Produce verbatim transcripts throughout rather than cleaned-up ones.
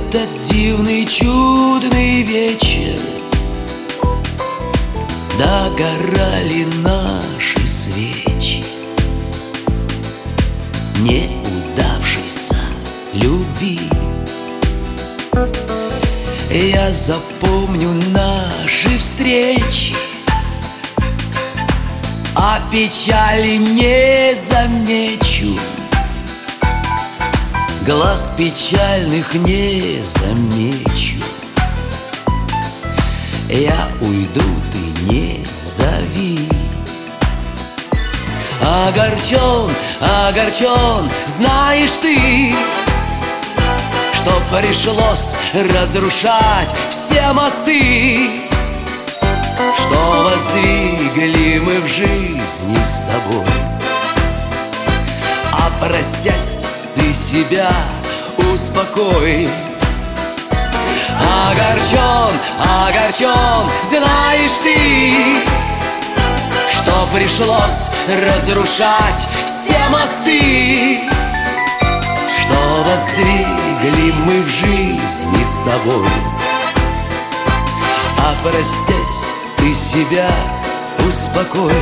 этот дивный чудный вечер догорали наши свечи неудавшейся любви. Я запомню наши встречи, а печали не замечу, глаз печальных не замечу. Я уйду, ты не зови. Огорчен, огорчен, знаешь ты, что пришлось разрушать все мосты, что воздвигли мы в жизни с тобой. А простясь, ты себя успокой. Огорчен, огорчен, знаешь ты, что пришлось разрушать все мосты, что воздвигли мы в жизни с тобой. А простясь, ты себя успокой.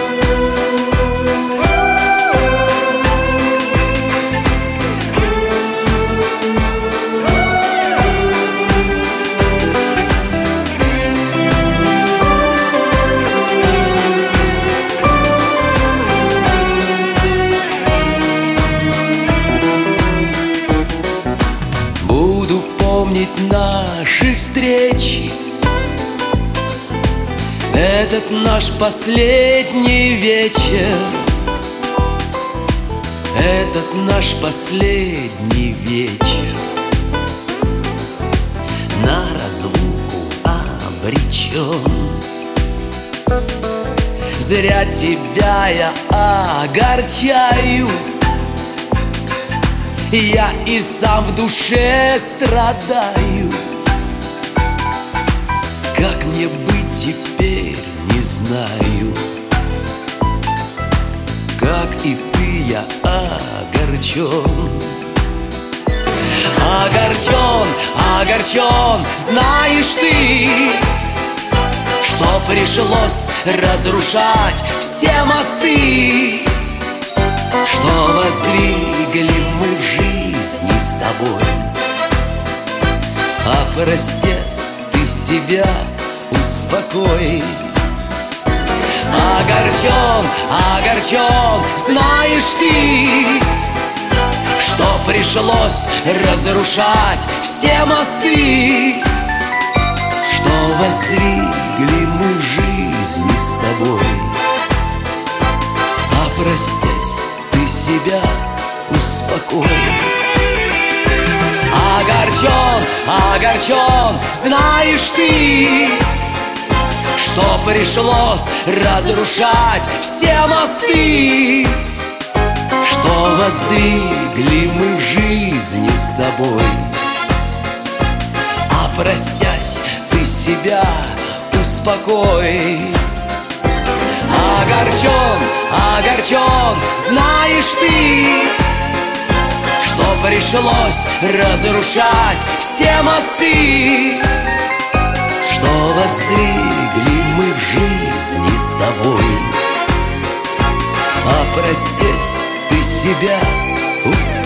Буду помнить наши встречи, этот наш последний вечер, этот наш последний вечер на разлуку обречен. Зря тебя я огорчаю, я и сам в душе страдаю. Как мне быть теперь, не знаю. Как и ты, я огорчен. Огорчен, огорчен, знаешь ты, что пришлось разрушать все мосты, что воздвигли мы в жизни с тобой. А простец, ты себя успокой. Огорчен, огорчен, знаешь ты, что пришлось разрушать все мосты, что воздвигли мы в жизни с тобой. А простясь, ты себя успокой. Огорчен, огорчен, знаешь ты, что пришлось разрушать все мосты, что воздвигли мы в жизни с тобой. А простясь, ты себя успокой. Огорчен, огорчен, знаешь ты, что пришлось разрушать все мосты, что воздвигли мы в жизни с тобой. А простясь, ты себя успокой.